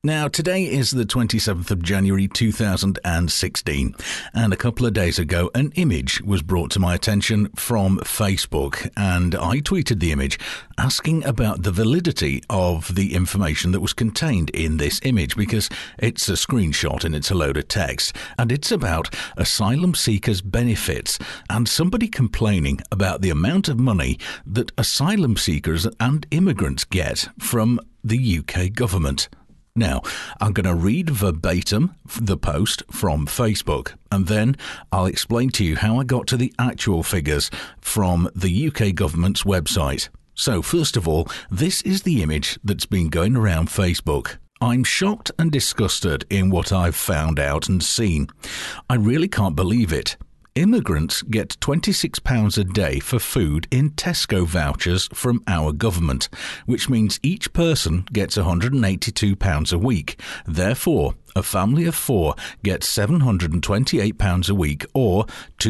Now, today is the 27th of January 2016, and a couple of days ago, an image was brought to my attention from Facebook, and I tweeted the image asking about the validity of the information that was contained in this image, because it's a screenshot and it's a load of text, and it's about asylum seekers' benefits, and somebody complaining about the amount of money that asylum seekers and immigrants get from the UK government. Now, I'm going to read verbatim the post from Facebook, and then I'll explain to you how I got to the actual figures from the UK government's website. So, first of all, this is the image that's been going around Facebook. I'm shocked and disgusted in what I've found out and seen. I really can't believe it. Immigrants get £26 a day for food in Tesco vouchers from our government, which means each person gets £182 a week. Therefore, a family of four gets £728 a week, or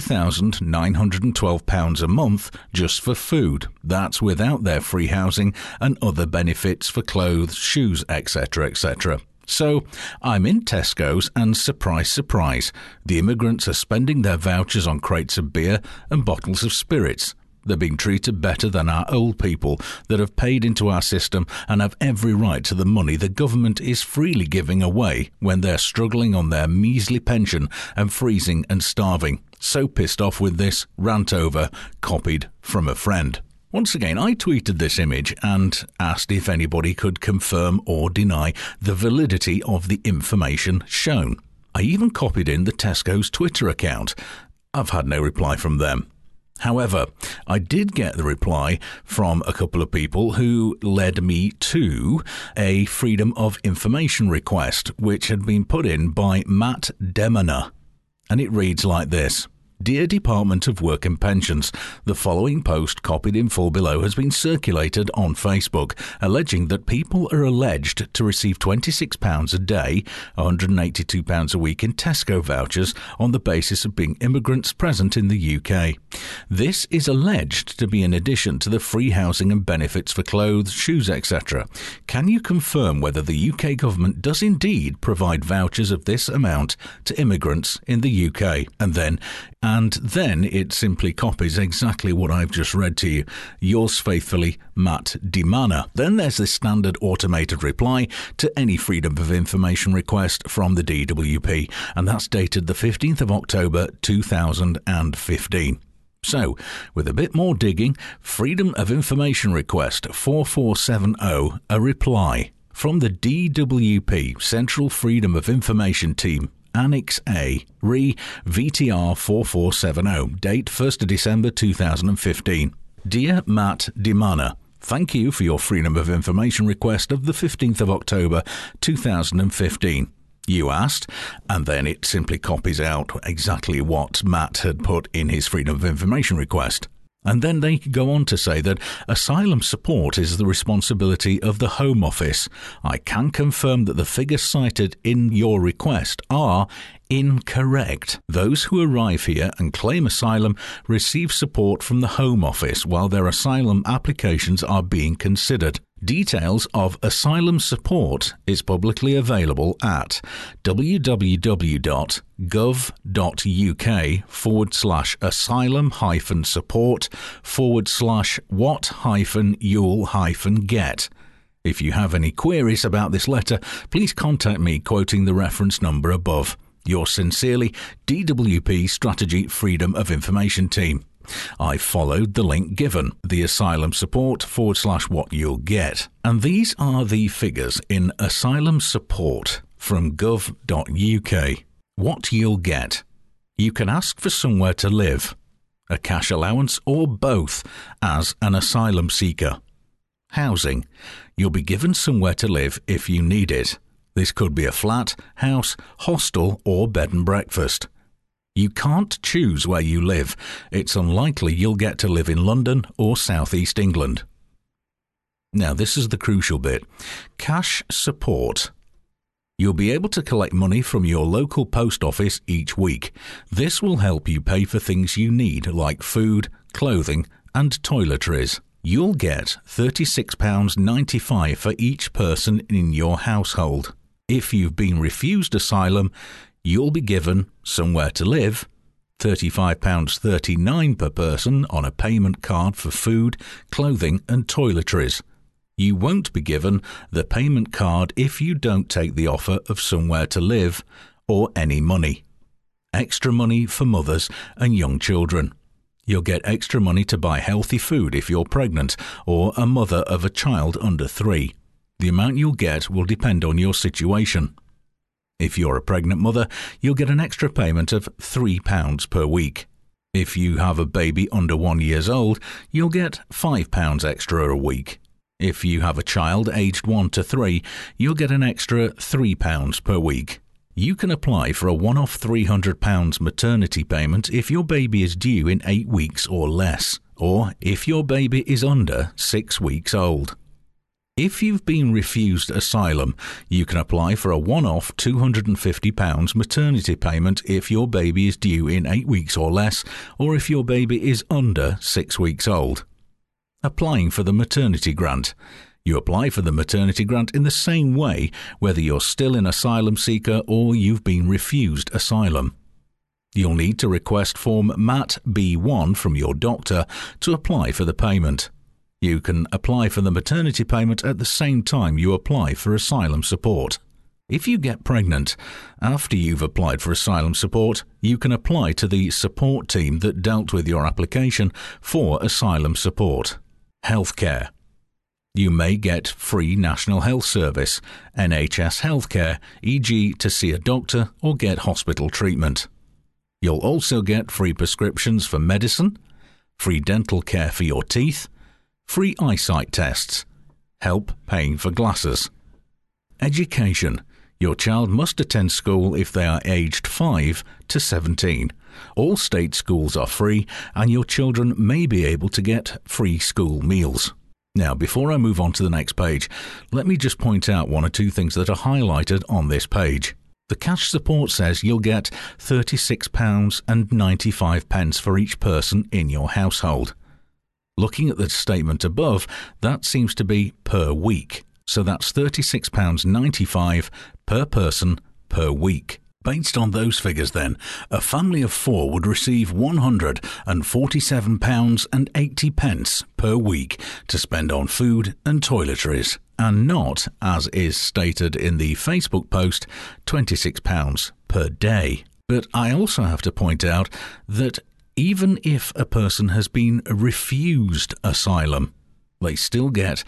£2,912 a month just for food. That's without their free housing and other benefits for clothes, shoes, etc., etc. So, I'm in Tesco's and surprise, surprise, the immigrants are spending their vouchers on crates of beer and bottles of spirits. They're being treated better than our old people that have paid into our system and have every right to the money the government is freely giving away when they're struggling on their measly pension and freezing and starving. So pissed off with this, rant over, copied from a friend. Once again, I tweeted this image and asked if anybody could confirm or deny the validity of the information shown. I even copied in the Tesco's Twitter account. I've had no reply from them. However, I did get the reply from a couple of people who led me to a Freedom of Information request, which had been put in by Matt Demana. And it reads like this. Dear Department of Work and Pensions, the following post copied in full below has been circulated on Facebook, alleging that people are alleged to receive £26 a day, £182 a week in Tesco vouchers on the basis of being immigrants present in the UK. This is alleged to be in addition to the free housing and benefits for clothes, shoes, etc. Can you confirm whether the UK government does indeed provide vouchers of this amount to immigrants in the UK? And then it simply copies exactly what I've just read to you. Yours faithfully, Matt Demana. Then there's the standard automated reply to any Freedom of Information request from the DWP, and that's dated the 15th of October 2015. So, with a bit more digging, Freedom of Information request 4470, a reply from the DWP, Central Freedom of Information Team, Annex A, Re VTR 4470, date 1st of December 2015. Dear Matt Demana, thank you for your Freedom of Information request of the 15th of October 2015. You asked, and then it simply copies out exactly what Matt had put in his Freedom of Information request. And then they go on to say that asylum support is the responsibility of the Home Office. I can confirm that the figures cited in your request are incorrect. Those who arrive here and claim asylum receive support from the Home Office while their asylum applications are being considered. Details of asylum support is publicly available at www.gov.uk/asylum-support/what-you'll-get. If you have any queries about this letter, please contact me quoting the reference number above. Yours sincerely, DWP Strategy Freedom of Information Team. I followed the link given, the asylum support/what-you'll-get. And these are the figures in asylum support from gov.uk. What you'll get. You can ask for somewhere to live, a cash allowance, or both as an asylum seeker. Housing. You'll be given somewhere to live if you need it. This could be a flat, house, hostel, or bed and breakfast. You can't choose where you live. It's unlikely you'll get to live in London or South East England. Now, this is the crucial bit. Cash support. You'll be able to collect money from your local post office each week. This will help you pay for things you need like food, clothing, and toiletries. You'll get £36.95 for each person in your household. If you've been refused asylum, you'll be given somewhere to live, £35.39 per person on a payment card for food, clothing and toiletries. You won't be given the payment card if you don't take the offer of somewhere to live or any money. Extra money for mothers and young children. You'll get extra money to buy healthy food if you're pregnant or a mother of a child under 3. The amount you'll get will depend on your situation. If you're a pregnant mother, you'll get an extra payment of £3 per week. If you have a baby under 1 year old, you'll get £5 extra a week. If you have a child aged 1 to 3, you'll get an extra £3 per week. You can apply for a one-off £300 maternity payment if your baby is due in 8 weeks or less, or if your baby is under 6 weeks old. If you've been refused asylum, you can apply for a one-off £250 maternity payment if your baby is due in 8 weeks or less, or if your baby is under 6 weeks old. Applying for the maternity grant. You apply for the maternity grant in the same way whether you're still an asylum seeker or you've been refused asylum. You'll need to request form MAT B1 from your doctor to apply for the payment. You can apply for the maternity payment at the same time you apply for asylum support. If you get pregnant after you've applied for asylum support, you can apply to the support team that dealt with your application for asylum support. Healthcare. You may get free National Health Service, NHS healthcare, e.g. to see a doctor or get hospital treatment. You'll also get free prescriptions for medicine, free dental care for your teeth, free eyesight tests, help paying for glasses. Education. Your child must attend school if they are aged 5 to 17. All state schools are free and your children may be able to get free school meals. Now, before I move on to the next page, let me just point out one or two things that are highlighted on this page. The cash support says you'll get £36.95 for each person in your household. Looking at the statement above, that seems to be per week. So that's £36.95 per person per week. Based on those figures then, a family of 4 would receive £147.80 per week to spend on food and toiletries, and not, as is stated in the Facebook post, £26 per day. But I also have to point out that even if a person has been refused asylum, they still get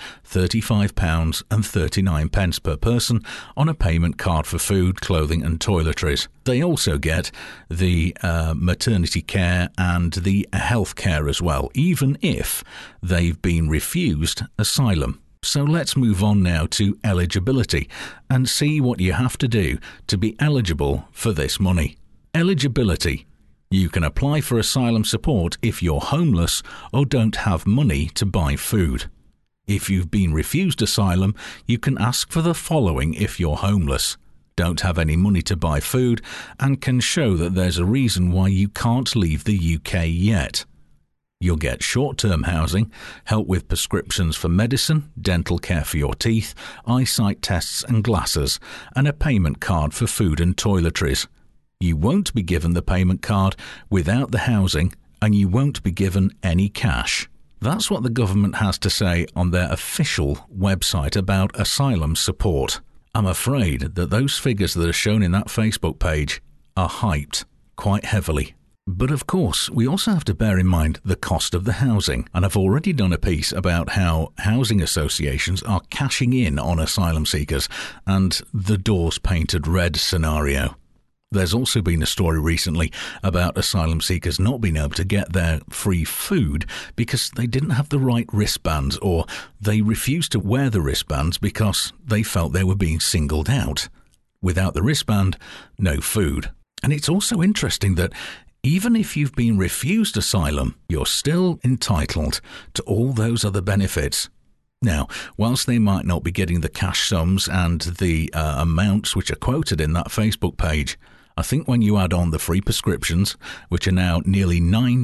£35.39 per person on a payment card for food, clothing and toiletries. They also get the maternity care and the health care as well, even if they've been refused asylum. So let's move on now to eligibility and see what you have to do to be eligible for this money. Eligibility. You can apply for asylum support if you're homeless or don't have money to buy food. If you've been refused asylum, you can ask for the following if you're homeless, don't have any money to buy food, and can show that there's a reason why you can't leave the UK yet. You'll get short-term housing, help with prescriptions for medicine, dental care for your teeth, eyesight tests and glasses, and a payment card for food and toiletries. You won't be given the payment card without the housing, and you won't be given any cash. That's what the government has to say on their official website about asylum support. I'm afraid that those figures that are shown in that Facebook page are hyped quite heavily. But of course, we also have to bear in mind the cost of the housing, and I've already done a piece about how housing associations are cashing in on asylum seekers and the doors painted red scenario. There's also been a story recently about asylum seekers not being able to get their free food because they didn't have the right wristbands, or they refused to wear the wristbands because they felt they were being singled out. Without the wristband, no food. And it's also interesting that even if you've been refused asylum, you're still entitled to all those other benefits. Now, whilst they might not be getting the cash sums and the amounts which are quoted in that Facebook page, I think when you add on the free prescriptions, which are now nearly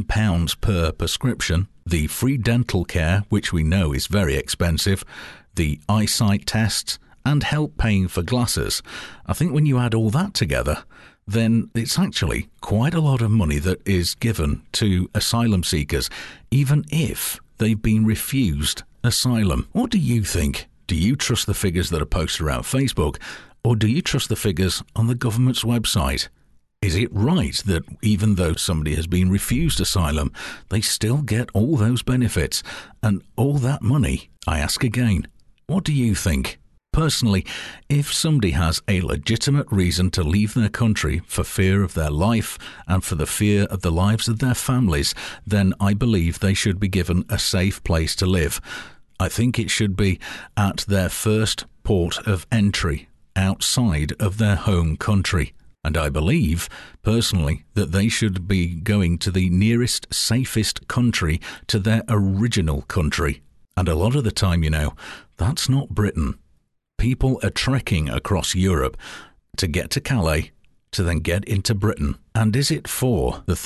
£9 per prescription, the free dental care, which we know is very expensive, the eyesight tests, and help paying for glasses, I think when you add all that together, then it's actually quite a lot of money that is given to asylum seekers, even if they've been refused asylum. What do you think? Do you trust the figures that are posted around Facebook, or do you trust the figures on the government's website? Is it right that even though somebody has been refused asylum, they still get all those benefits and all that money? I ask again, what do you think? Personally, if somebody has a legitimate reason to leave their country for fear of their life and for the fear of the lives of their families, then I believe they should be given a safe place to live. I think it should be at their first port of entry outside of their home country. And I believe, personally, that they should be going to the nearest, safest country to their original country. And a lot of the time, that's not Britain. People are trekking across Europe to get to Calais, to then get into Britain. And is it for the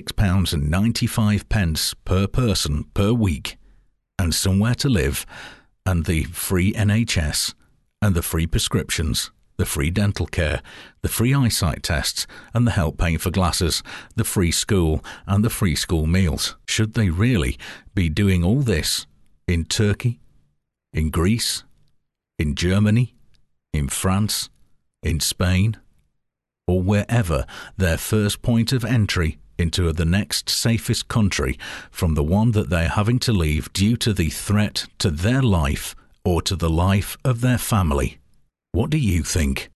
£36.95 per person per week, and somewhere to live, and the free NHS, and the free prescriptions, the free dental care, the free eyesight tests, and the help paying for glasses, the free school, and the free school meals? Should they really be doing all this in Turkey, in Greece, in Germany, in France, in Spain, or wherever their first point of entry into the next safest country from the one that they're having to leave due to the threat to their life or to the life of their family? What do you think?